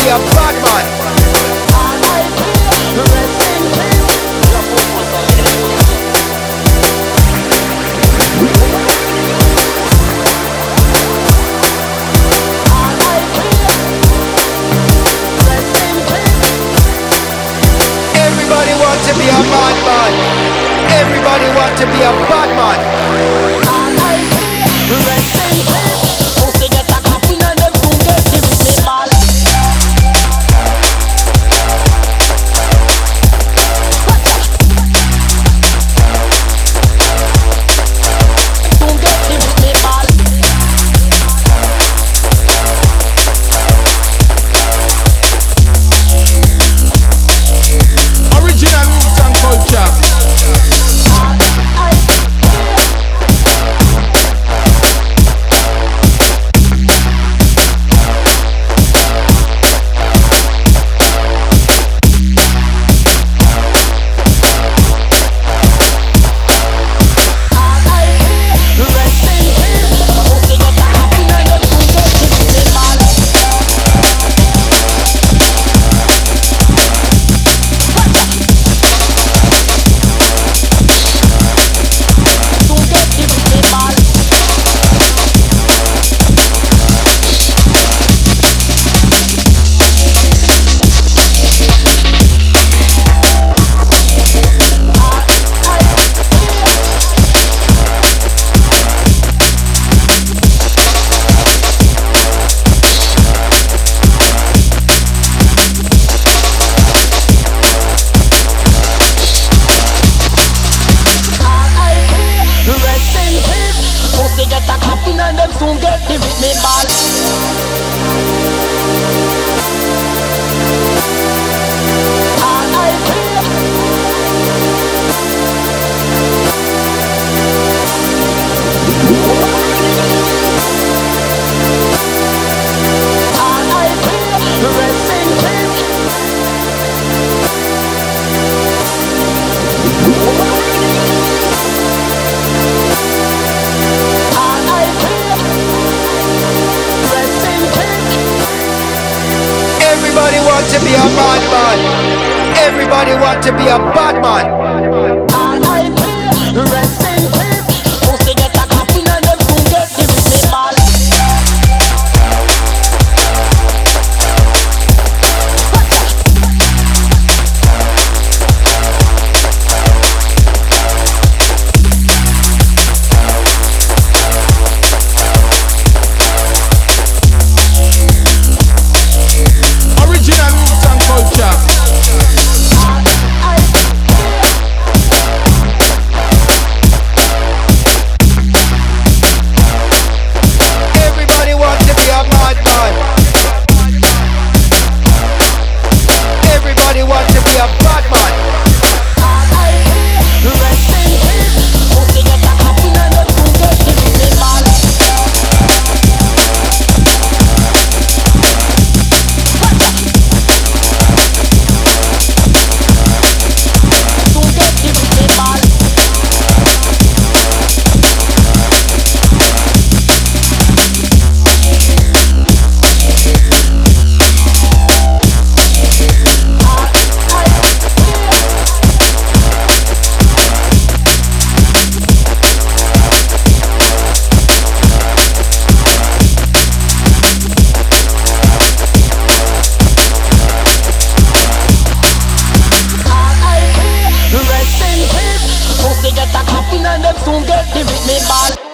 be a bad man. Everybody want to be a bad man. Everybody want to be a bad man. Soon get the me ball. Everybody want to be a bad man. Everybody want to be a bad man. Rest in peace. Supposed to get a coffin and them soon get the me ball. Get a coffin and them soon get the me ball.